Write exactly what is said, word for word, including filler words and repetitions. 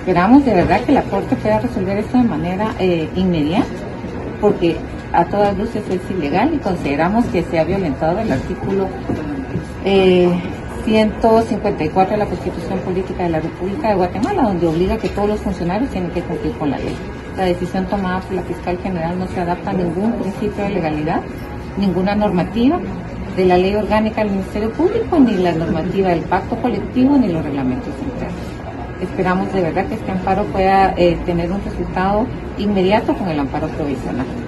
esperamos de verdad que la Corte pueda resolver esto de manera eh, inmediata, porque a todas luces es ilegal y consideramos que se ha violentado el artículo eh, ciento cincuenta y cuatro de la Constitución Política de la República de Guatemala, donde obliga que todos los funcionarios tienen que cumplir con la ley. La decisión tomada por la fiscal general no se adapta a ningún principio de legalidad, ninguna normativa de la ley orgánica del Ministerio Público, ni la normativa del pacto colectivo, ni los reglamentos internos. Esperamos de verdad que este amparo pueda eh, tener un resultado inmediato con el amparo provisional.